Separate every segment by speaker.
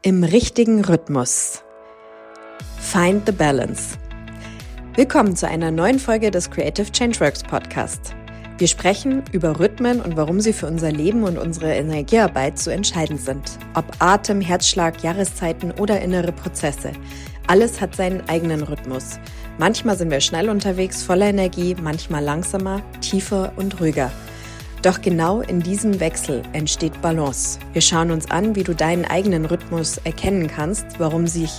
Speaker 1: Im richtigen Rhythmus. Find the balance. Willkommen zu einer neuen Folge des Creative Changeworks Podcast. Wir sprechen über Rhythmen und warum sie für unser Leben und unsere Energiearbeit so entscheidend sind. Ob Atem, Herzschlag, Jahreszeiten oder innere Prozesse. Alles hat seinen eigenen Rhythmus. Manchmal sind wir schnell unterwegs, voller Energie, manchmal langsamer, tiefer und ruhiger. Doch genau in diesem Wechsel entsteht Balance. Wir schauen uns an, wie du deinen eigenen Rhythmus erkennen kannst, warum sich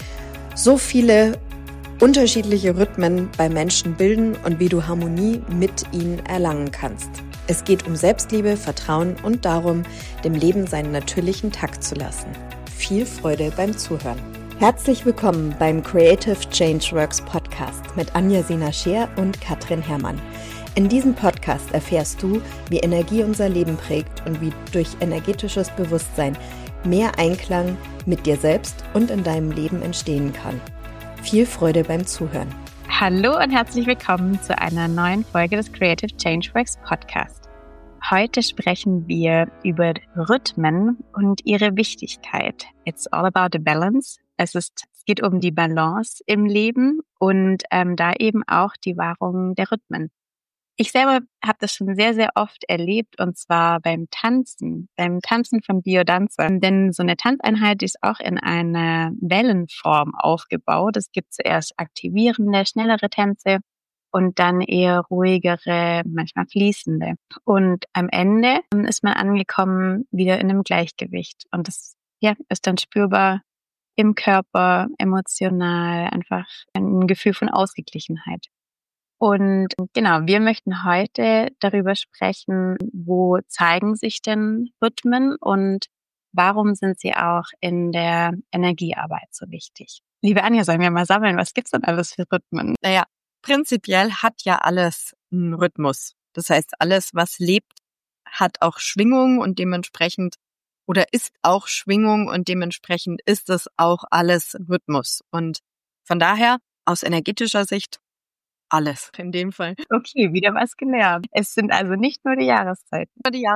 Speaker 1: so viele unterschiedliche Rhythmen bei Menschen bilden und wie du Harmonie mit ihnen erlangen kannst. Es geht um Selbstliebe, Vertrauen und darum, dem Leben seinen natürlichen Takt zu lassen. Viel Freude beim Zuhören. Herzlich willkommen beim Creative Changeworks Podcast mit Anja-Sina Scheer und Katrin Herrmann. In diesem Podcast erfährst du, wie Energie unser Leben prägt und wie durch energetisches Bewusstsein mehr Einklang mit dir selbst und in deinem Leben entstehen kann. Viel Freude beim Zuhören.
Speaker 2: Hallo und herzlich willkommen zu einer neuen Folge des Creative Changeworks Podcast. Heute sprechen wir über Rhythmen und ihre Wichtigkeit. It's all about the balance. Es geht um die Balance im Leben und da eben auch die Wahrung der Rhythmen. Ich selber habe das schon sehr, sehr oft erlebt und zwar beim Tanzen von Biodanzern. Denn so eine Tanzeinheit ist auch in einer Wellenform aufgebaut. Es gibt zuerst aktivierende, schnellere Tänze und dann eher ruhigere, manchmal fließende. Und am Ende ist man angekommen wieder in einem Gleichgewicht. Und das ist dann spürbar im Körper, emotional, einfach ein Gefühl von Ausgeglichenheit. Und genau, wir möchten heute darüber sprechen, wo zeigen sich denn Rhythmen und warum sind sie auch in der Energiearbeit so wichtig? Liebe Anja, sollen wir mal sammeln, was gibt's denn alles für Rhythmen?
Speaker 1: Naja, prinzipiell hat ja alles einen Rhythmus. Das heißt, alles, was lebt, hat auch Schwingung und dementsprechend oder ist auch Schwingung und dementsprechend ist es auch alles Rhythmus. Und von daher, aus energetischer Sicht, alles in dem Fall.
Speaker 2: Okay, wieder was gelernt. Es sind also nicht nur die Jahreszeiten.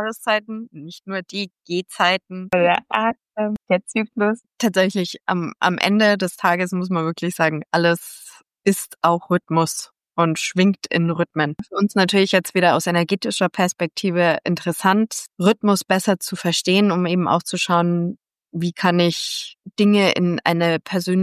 Speaker 1: Nicht nur die Gehzeiten.
Speaker 2: Der Atem, der Zyklus.
Speaker 1: Tatsächlich am Ende des Tages muss man wirklich sagen, alles ist auch Rhythmus und schwingt in Rhythmen. Für uns natürlich jetzt wieder aus energetischer Perspektive interessant, Rhythmus besser zu verstehen, um eben auch zu schauen, wie kann ich Dinge in eine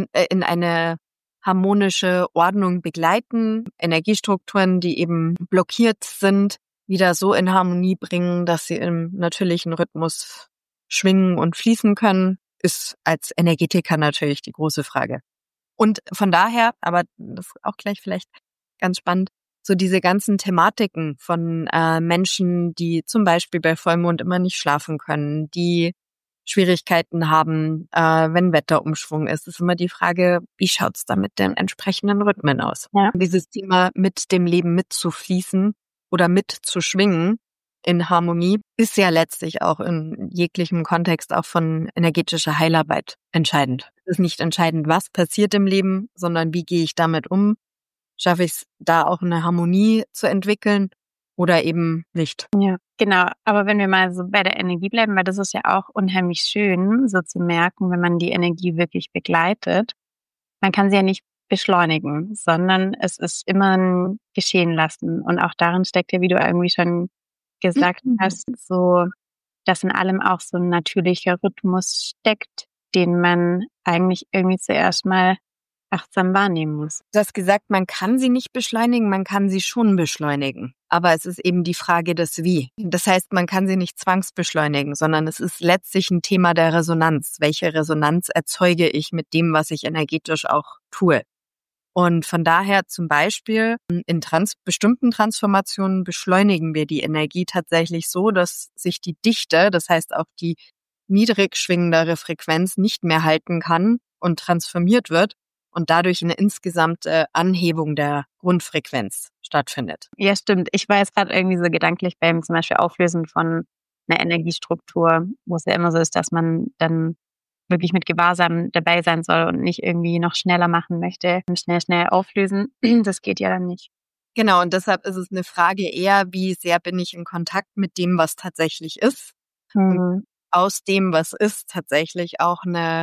Speaker 1: harmonische Ordnung begleiten, Energiestrukturen, die eben blockiert sind, wieder so in Harmonie bringen, dass sie im natürlichen Rhythmus schwingen und fließen können, ist als Energetiker natürlich die große Frage. Und von daher, aber das ist auch gleich vielleicht ganz spannend, so diese ganzen Thematiken von Menschen, die zum Beispiel bei Vollmond immer nicht schlafen können, die Schwierigkeiten haben, wenn Wetterumschwung ist immer die Frage, wie schaut's da mit den entsprechenden Rhythmen aus?
Speaker 2: Ja.
Speaker 1: Dieses Thema mit dem Leben mitzufließen oder mitzuschwingen in Harmonie ist ja letztlich auch in jeglichem Kontext auch von energetischer Heilarbeit entscheidend. Es ist nicht entscheidend, was passiert im Leben, sondern wie gehe ich damit um? Schaffe ich es, da auch eine Harmonie zu entwickeln? Oder eben nicht.
Speaker 2: Ja, genau. Aber wenn wir mal so bei der Energie bleiben, weil das ist ja auch unheimlich schön, so zu merken, wenn man die Energie wirklich begleitet. Man kann sie ja nicht beschleunigen, sondern es ist immer ein Geschehen lassen. Und auch darin steckt ja, wie du irgendwie schon gesagt hast, so, dass in allem auch so ein natürlicher Rhythmus steckt, den man eigentlich irgendwie zuerst mal achtsam wahrnehmen muss.
Speaker 1: Du hast gesagt, man kann sie nicht beschleunigen, man kann sie schon beschleunigen. Aber es ist eben die Frage des Wie. Das heißt, man kann sie nicht zwangsbeschleunigen, sondern es ist letztlich ein Thema der Resonanz. Welche Resonanz erzeuge ich mit dem, was ich energetisch auch tue? Und von daher zum Beispiel in bestimmten Transformationen beschleunigen wir die Energie tatsächlich so, dass sich die Dichte, das heißt auch die niedrig schwingendere Frequenz nicht mehr halten kann und transformiert wird. Und dadurch eine insgesamte Anhebung der Grundfrequenz stattfindet.
Speaker 2: Ja, stimmt. Ich war jetzt gerade irgendwie so gedanklich beim zum Beispiel Auflösen von einer Energiestruktur, wo es ja immer so ist, dass man dann wirklich mit Gewahrsam dabei sein soll und nicht irgendwie noch schneller machen möchte, schnell auflösen. Das geht ja dann nicht.
Speaker 1: Genau, und deshalb ist es eine Frage eher, wie sehr bin ich in Kontakt mit dem, was tatsächlich ist. Und aus dem, was ist, tatsächlich auch eine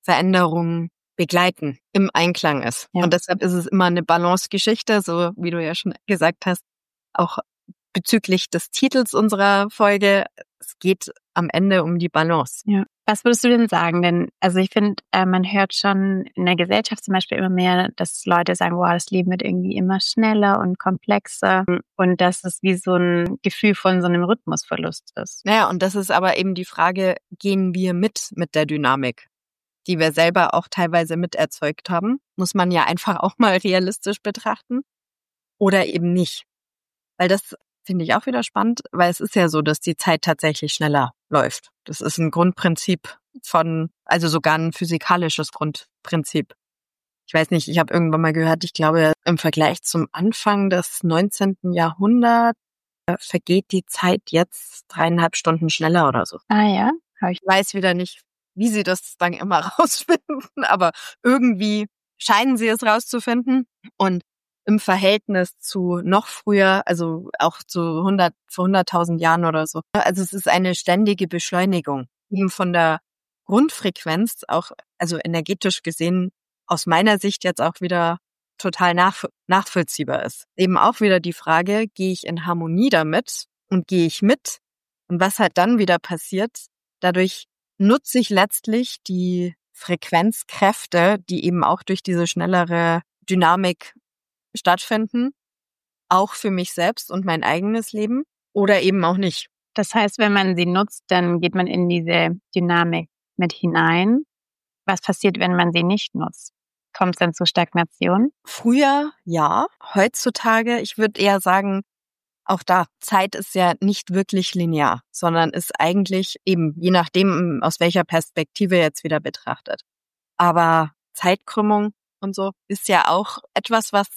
Speaker 1: Veränderung begleiten, im Einklang ist.
Speaker 2: Ja.
Speaker 1: Und deshalb ist es immer eine Balance-Geschichte, so wie du ja schon gesagt hast, auch bezüglich des Titels unserer Folge. Es geht am Ende um die Balance.
Speaker 2: Ja. Was würdest du denn sagen? Denn also ich finde, man hört schon in der Gesellschaft zum Beispiel immer mehr, dass Leute sagen, wow, das Leben wird irgendwie immer schneller und komplexer und dass es wie so ein Gefühl von so einem Rhythmusverlust ist.
Speaker 1: Naja, und das ist aber eben die Frage, gehen wir mit der Dynamik, die wir selber auch teilweise miterzeugt haben? Muss man ja einfach auch mal realistisch betrachten oder eben nicht. Weil das finde ich auch wieder spannend, weil es ist ja so, dass die Zeit tatsächlich schneller läuft. Das ist ein Grundprinzip also sogar ein physikalisches Grundprinzip. Ich weiß nicht, ich habe irgendwann mal gehört, ich glaube, im Vergleich zum Anfang des 19. Jahrhunderts vergeht die Zeit jetzt 3,5 Stunden schneller oder so.
Speaker 2: Ah ja, habe ich.
Speaker 1: Ich weiß wieder nicht, wie sie das dann immer rausfinden, aber irgendwie scheinen sie es rauszufinden. Und im Verhältnis zu noch früher, also auch vor 100.000 Jahren oder so. Also es ist eine ständige Beschleunigung. Eben von der Grundfrequenz, auch also energetisch gesehen, aus meiner Sicht jetzt auch wieder total nachvollziehbar ist. Eben auch wieder die Frage, gehe ich in Harmonie damit und gehe ich mit? Und was halt dann wieder passiert, dadurch nutze ich letztlich die Frequenzkräfte, die eben auch durch diese schnellere Dynamik stattfinden, auch für mich selbst und mein eigenes Leben oder eben auch nicht.
Speaker 2: Das heißt, wenn man sie nutzt, dann geht man in diese Dynamik mit hinein. Was passiert, wenn man sie nicht nutzt? Kommt es dann zur Stagnation?
Speaker 1: Früher ja, heutzutage, ich würde eher sagen, auch da, Zeit ist ja nicht wirklich linear, sondern ist eigentlich eben, je nachdem, aus welcher Perspektive jetzt wieder betrachtet. Aber Zeitkrümmung und so ist ja auch etwas, was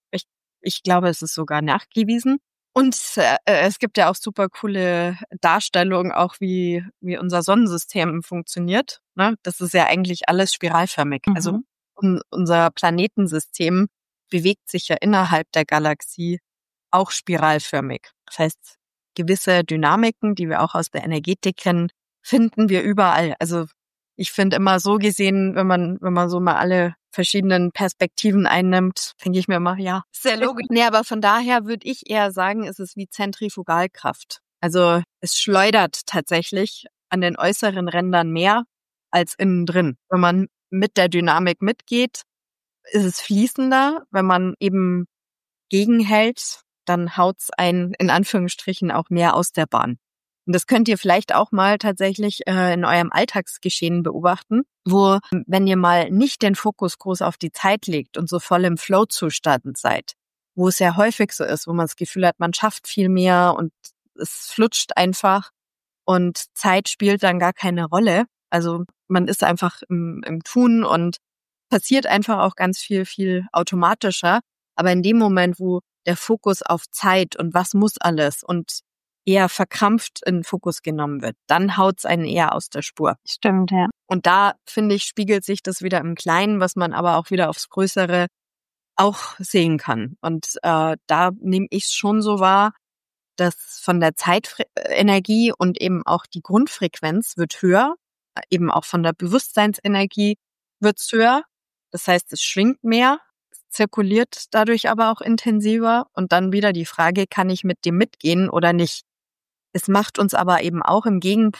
Speaker 1: ich glaube, es ist sogar nachgewiesen. Und es gibt ja auch super coole Darstellungen, auch wie unser Sonnensystem funktioniert. Ne? Das ist ja eigentlich alles spiralförmig. Also unser Planetensystem bewegt sich ja innerhalb der Galaxie auch spiralförmig. Das heißt, gewisse Dynamiken, die wir auch aus der Energetik kennen, finden wir überall. Also ich finde immer so gesehen, wenn man so mal alle verschiedenen Perspektiven einnimmt, denke ich mir immer, ja, sehr logisch. Nee, aber von daher würde ich eher sagen, es ist wie Zentrifugalkraft. Also es schleudert tatsächlich an den äußeren Rändern mehr als innen drin. Wenn man mit der Dynamik mitgeht, ist es fließender. Wenn man eben gegenhält, dann haut's einen in Anführungsstrichen auch mehr aus der Bahn. Und das könnt ihr vielleicht auch mal tatsächlich in eurem Alltagsgeschehen beobachten, wo, wenn ihr mal nicht den Fokus groß auf die Zeit legt und so voll im Flow-Zustand seid, wo es ja häufig so ist, wo man das Gefühl hat, man schafft viel mehr und es flutscht einfach und Zeit spielt dann gar keine Rolle. Also man ist einfach im Tun und passiert einfach auch ganz viel automatischer. Aber in dem Moment, wo der Fokus auf Zeit und was muss alles und eher verkrampft in den Fokus genommen wird, dann haut's einen eher aus der Spur.
Speaker 2: Stimmt, ja.
Speaker 1: Und da, finde ich, spiegelt sich das wieder im Kleinen, was man aber auch wieder aufs Größere auch sehen kann. Und da nehme ich es schon so wahr, dass von der Zeitenergie und eben auch die Grundfrequenz wird höher, eben auch von der Bewusstseinsenergie wird's höher. Das heißt, es schwingt mehr, es zirkuliert dadurch aber auch intensiver. Und dann wieder die Frage, kann ich mit dem mitgehen oder nicht? Es macht uns aber eben auch im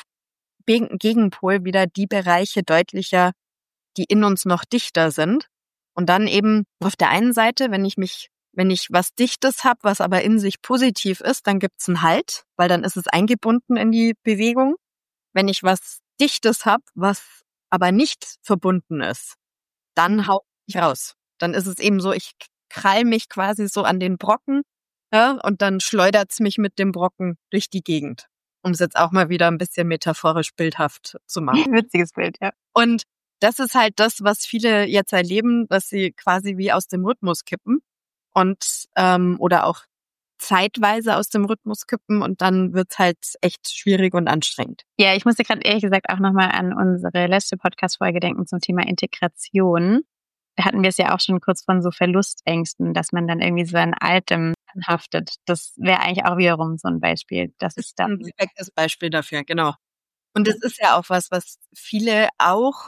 Speaker 1: Gegenpol wieder die Bereiche deutlicher, die in uns noch dichter sind. Und dann eben auf der einen Seite, wenn ich was Dichtes habe, was aber in sich positiv ist, dann gibt's einen Halt, weil dann ist es eingebunden in die Bewegung. Wenn ich was Dichtes habe, was aber nicht verbunden ist, dann hau ich raus. Dann ist es eben so, ich krall mich quasi so an den Brocken, ja, und dann schleudert's mich mit dem Brocken durch die Gegend. Um es jetzt auch mal wieder ein bisschen metaphorisch bildhaft zu machen.
Speaker 2: Witziges Bild, ja.
Speaker 1: Und das ist halt das, was viele jetzt erleben, dass sie quasi wie aus dem Rhythmus kippen und oder auch zeitweise aus dem Rhythmus kippen und dann wird's halt echt schwierig und anstrengend.
Speaker 2: Ja, ich musste gerade ehrlich gesagt auch nochmal an unsere letzte Podcast-Folge denken zum Thema Integration. Da hatten wir es ja auch schon kurz von so Verlustängsten, dass man dann irgendwie so an Altem haftet. Das wäre eigentlich auch wiederum so ein Beispiel. Das ist dann
Speaker 1: ein perfektes Beispiel dafür, genau. Und das ist ja auch was viele auch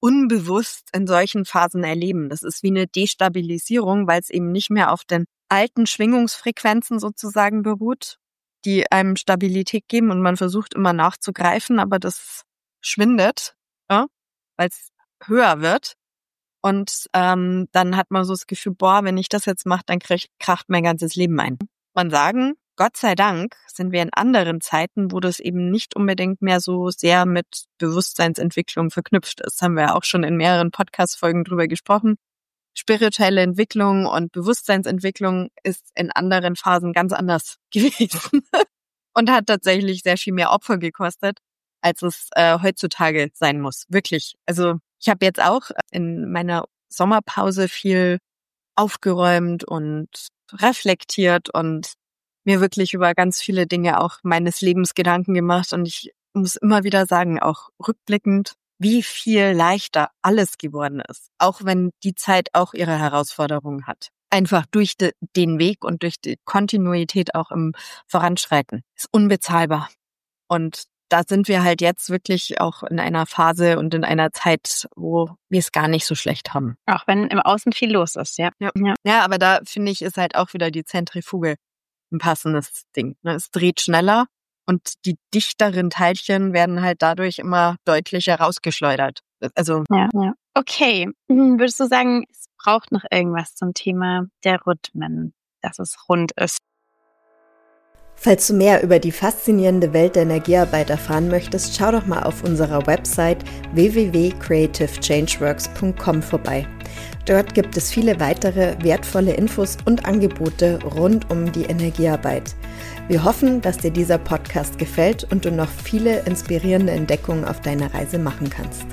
Speaker 1: unbewusst in solchen Phasen erleben. Das ist wie eine Destabilisierung, weil es eben nicht mehr auf den alten Schwingungsfrequenzen sozusagen beruht, die einem Stabilität geben und man versucht immer nachzugreifen, aber das schwindet, ja, weil es höher wird. Und dann hat man so das Gefühl, boah, wenn ich das jetzt mache, dann kracht mein ganzes Leben ein. Man sagen, Gott sei Dank sind wir in anderen Zeiten, wo das eben nicht unbedingt mehr so sehr mit Bewusstseinsentwicklung verknüpft ist. Haben wir ja auch schon in mehreren Podcast-Folgen drüber gesprochen. Spirituelle Entwicklung und Bewusstseinsentwicklung ist in anderen Phasen ganz anders gewesen und hat tatsächlich sehr viel mehr Opfer gekostet, als es heutzutage sein muss. Wirklich. Also ich habe jetzt auch in meiner Sommerpause viel aufgeräumt und reflektiert und mir wirklich über ganz viele Dinge auch meines Lebens Gedanken gemacht. Und ich muss immer wieder sagen, auch rückblickend, wie viel leichter alles geworden ist. Auch wenn die Zeit auch ihre Herausforderungen hat. Einfach durch den Weg und durch die Kontinuität auch im Voranschreiten. Ist unbezahlbar. Und da sind wir halt jetzt wirklich auch in einer Phase und in einer Zeit, wo wir es gar nicht so schlecht haben.
Speaker 2: Auch wenn im Außen viel los ist, ja.
Speaker 1: Ja, aber da finde ich, ist halt auch wieder die Zentrifuge ein passendes Ding. Es dreht schneller und die dichteren Teilchen werden halt dadurch immer deutlicher rausgeschleudert. Also
Speaker 2: ja. Okay, würdest du sagen, es braucht noch irgendwas zum Thema der Rhythmen, dass es rund ist?
Speaker 1: Falls du mehr über die faszinierende Welt der Energiearbeit erfahren möchtest, schau doch mal auf unserer Website www.creativechangeworks.com vorbei. Dort gibt es viele weitere wertvolle Infos und Angebote rund um die Energiearbeit. Wir hoffen, dass dir dieser Podcast gefällt und du noch viele inspirierende Entdeckungen auf deiner Reise machen kannst.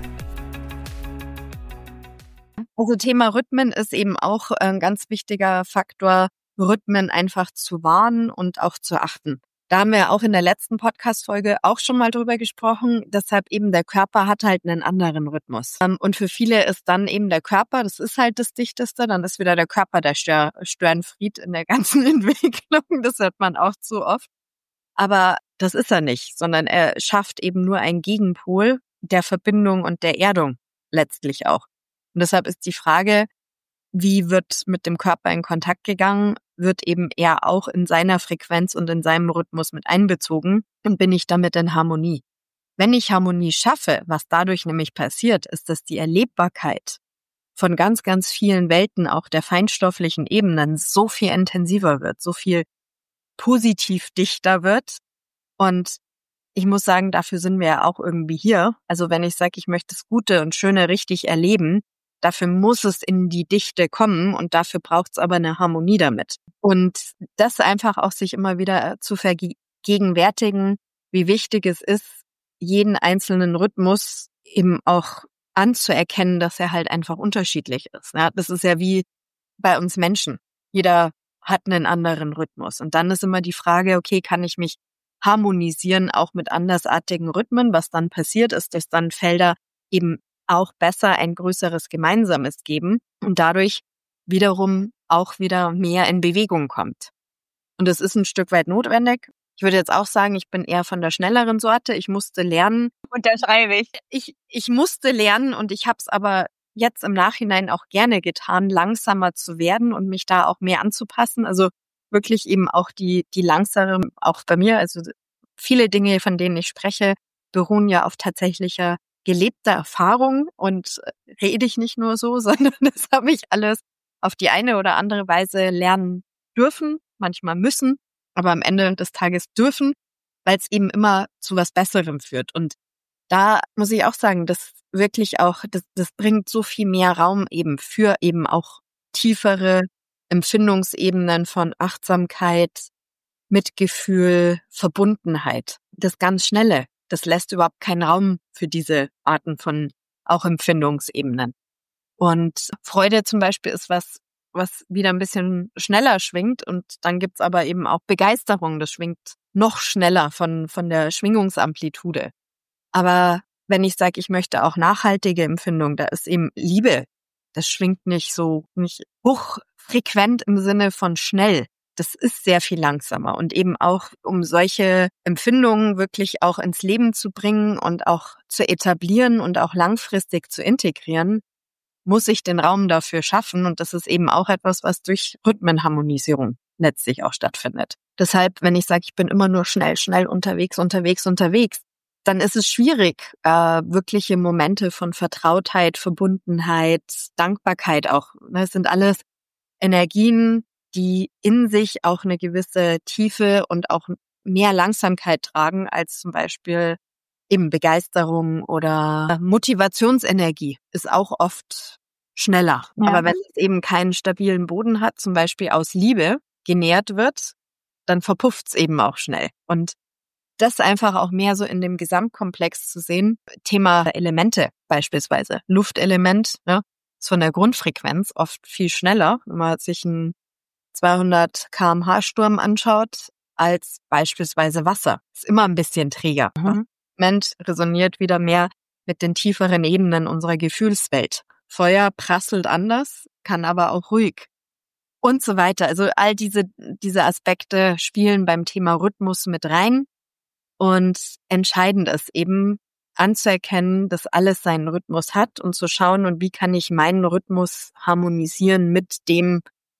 Speaker 1: Also Thema Rhythmen ist eben auch ein ganz wichtiger Faktor, Rhythmen einfach zu wahren und auch zu achten. Da haben wir auch in der letzten Podcast-Folge auch schon mal drüber gesprochen. Deshalb eben der Körper hat halt einen anderen Rhythmus. Und für viele ist dann eben der Körper, das ist halt das Dichteste, dann ist wieder der Körper der Störenfried in der ganzen Entwicklung. Das hört man auch zu oft. Aber das ist er nicht, sondern er schafft eben nur einen Gegenpol der Verbindung und der Erdung letztlich auch. Und deshalb ist die Frage, wie wird mit dem Körper in Kontakt gegangen, wird eben er auch in seiner Frequenz und in seinem Rhythmus mit einbezogen und bin ich damit in Harmonie. Wenn ich Harmonie schaffe, was dadurch nämlich passiert, ist, dass die Erlebbarkeit von ganz, ganz vielen Welten, auch der feinstofflichen Ebenen, so viel intensiver wird, so viel positiv dichter wird. Und ich muss sagen, dafür sind wir ja auch irgendwie hier. Also wenn ich sage, ich möchte das Gute und Schöne richtig erleben, dafür muss es in die Dichte kommen und dafür braucht es aber eine Harmonie damit. Und das einfach auch sich immer wieder zu vergegenwärtigen, wie wichtig es ist, jeden einzelnen Rhythmus eben auch anzuerkennen, dass er halt einfach unterschiedlich ist. Ja, das ist ja wie bei uns Menschen. Jeder hat einen anderen Rhythmus. Und dann ist immer die Frage, okay, kann ich mich harmonisieren, auch mit andersartigen Rhythmen? Was dann passiert ist, dass dann Felder eben auch besser ein größeres Gemeinsames geben und dadurch wiederum auch wieder mehr in Bewegung kommt. Und das ist ein Stück weit notwendig. Ich würde jetzt auch sagen, ich bin eher von der schnelleren Sorte. Ich musste lernen.
Speaker 2: Unterschreibe ich.
Speaker 1: Ich musste lernen und ich habe es aber jetzt im Nachhinein auch gerne getan, langsamer zu werden und mich da auch mehr anzupassen. Also wirklich eben auch die langsamere, auch bei mir, also viele Dinge, von denen ich spreche, beruhen ja auf tatsächlicher gelebter Erfahrung und rede ich nicht nur so, sondern das habe ich alles auf die eine oder andere Weise lernen dürfen, manchmal müssen, aber am Ende des Tages dürfen, weil es eben immer zu was Besserem führt. Und da muss ich auch sagen, das wirklich auch, das bringt so viel mehr Raum eben für eben auch tiefere Empfindungsebenen von Achtsamkeit, Mitgefühl, Verbundenheit. Das ganz Schnelle, das lässt überhaupt keinen Raum für diese Arten von auch Empfindungsebenen. Und Freude zum Beispiel ist was wieder ein bisschen schneller schwingt und dann gibt's aber eben auch Begeisterung, das schwingt noch schneller von der Schwingungsamplitude. Aber wenn ich sage, ich möchte auch nachhaltige Empfindung, da ist eben Liebe, das schwingt nicht hochfrequent im Sinne von schnell, das ist sehr viel langsamer. Und eben auch, um solche Empfindungen wirklich auch ins Leben zu bringen und auch zu etablieren und auch langfristig zu integrieren, muss ich den Raum dafür schaffen. Und das ist eben auch etwas, was durch Rhythmenharmonisierung letztlich auch stattfindet. Deshalb, wenn ich sage, ich bin immer nur schnell unterwegs, dann ist es schwierig, wirkliche Momente von Vertrautheit, Verbundenheit, Dankbarkeit auch. Das sind alles Energien, die in sich auch eine gewisse Tiefe und auch mehr Langsamkeit tragen als zum Beispiel eben Begeisterung oder Motivationsenergie ist auch oft schneller. Ja. Aber wenn es eben keinen stabilen Boden hat, zum Beispiel aus Liebe genährt wird, dann verpufft es eben auch schnell. Und das einfach auch mehr so in dem Gesamtkomplex zu sehen. Thema Elemente beispielsweise. Luftelement, ne, ist von der Grundfrequenz oft viel schneller, wenn man sich einen 200 km/h Sturm anschaut, als beispielsweise Wasser. Ist immer ein bisschen träger. Element resoniert wieder mehr mit den tieferen Ebenen unserer Gefühlswelt. Feuer prasselt anders, kann aber auch ruhig. Und so weiter. Also all diese Aspekte spielen beim Thema Rhythmus mit rein. Und entscheidend ist eben anzuerkennen, dass alles seinen Rhythmus hat und zu schauen, und wie kann ich meinen Rhythmus harmonisieren mit dem,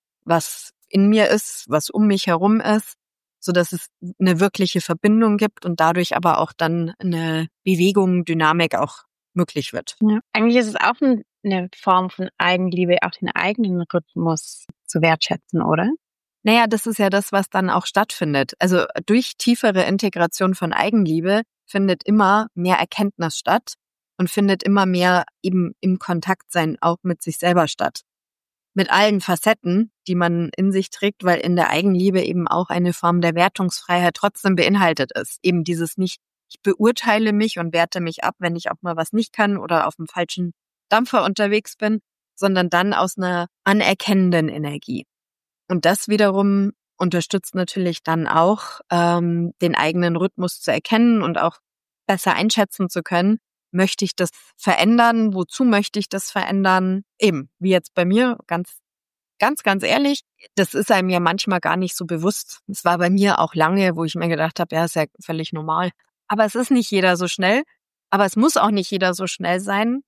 Speaker 1: was in mir ist, was um mich herum ist, so dass es eine wirkliche Verbindung gibt und dadurch aber auch dann eine Bewegung, Dynamik auch möglich wird.
Speaker 2: Ja. Eigentlich ist es auch eine Form von Eigenliebe, auch den eigenen Rhythmus zu wertschätzen, oder?
Speaker 1: Naja, das ist ja das, was dann auch stattfindet. Also durch tiefere Integration von Eigenliebe findet immer mehr Erkenntnis statt und findet immer mehr eben im Kontakt sein auch mit sich selber statt. Mit allen Facetten, die man in sich trägt, weil in der Eigenliebe eben auch eine Form der Wertungsfreiheit trotzdem beinhaltet ist. Eben dieses nicht, ich beurteile mich und werte mich ab, wenn ich auch mal was nicht kann oder auf dem falschen Dampfer unterwegs bin, sondern dann aus einer anerkennenden Energie. Und das wiederum unterstützt natürlich dann auch, den eigenen Rhythmus zu erkennen und auch besser einschätzen zu können. Möchte ich das verändern? Wozu möchte ich das verändern? Eben, wie jetzt bei mir, ganz ehrlich, das ist einem ja manchmal gar nicht so bewusst. Es war bei mir auch lange, wo ich mir gedacht habe, ja, ist ja völlig normal. Aber es ist nicht jeder so schnell. Aber es muss auch nicht jeder so schnell sein.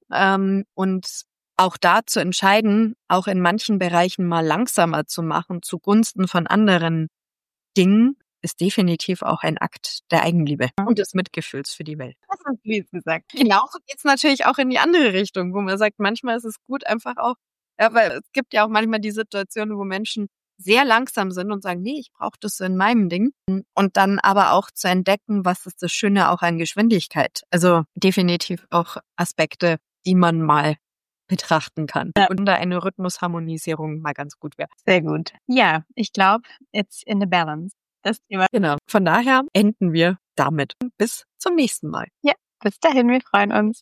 Speaker 1: Und auch da zu entscheiden, auch in manchen Bereichen mal langsamer zu machen, zugunsten von anderen Dingen, ist definitiv auch ein Akt der Eigenliebe und des Mitgefühls für die Welt.
Speaker 2: Das hast du jetzt gesagt.
Speaker 1: Genauso geht es natürlich auch in die andere Richtung, wo man sagt, manchmal ist es gut einfach auch, ja, weil es gibt ja auch manchmal die Situation, wo Menschen sehr langsam sind und sagen, nee, ich brauche das so in meinem Ding. Und dann aber auch zu entdecken, was ist das Schöne auch an Geschwindigkeit. Also definitiv auch Aspekte, die man mal betrachten kann. Ja. Und da eine Rhythmusharmonisierung mal ganz gut wäre.
Speaker 2: Sehr gut. Ja, ich glaube, it's in the balance. Das Thema.
Speaker 1: Genau. Von daher enden wir damit. Bis zum nächsten Mal.
Speaker 2: Ja, bis dahin, wir freuen uns.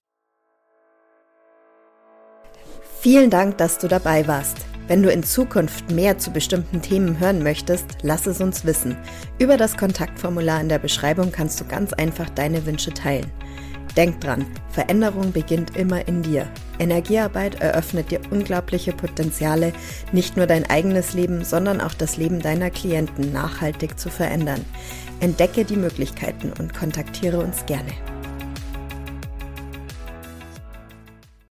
Speaker 1: Vielen Dank, dass du dabei warst. Wenn du in Zukunft mehr zu bestimmten Themen hören möchtest, lass es uns wissen. Über das Kontaktformular in der Beschreibung kannst du ganz einfach deine Wünsche teilen. Denk dran, Veränderung beginnt immer in dir. Energiearbeit eröffnet dir unglaubliche Potenziale, nicht nur dein eigenes Leben, sondern auch das Leben deiner Klienten nachhaltig zu verändern. Entdecke die Möglichkeiten und kontaktiere uns gerne.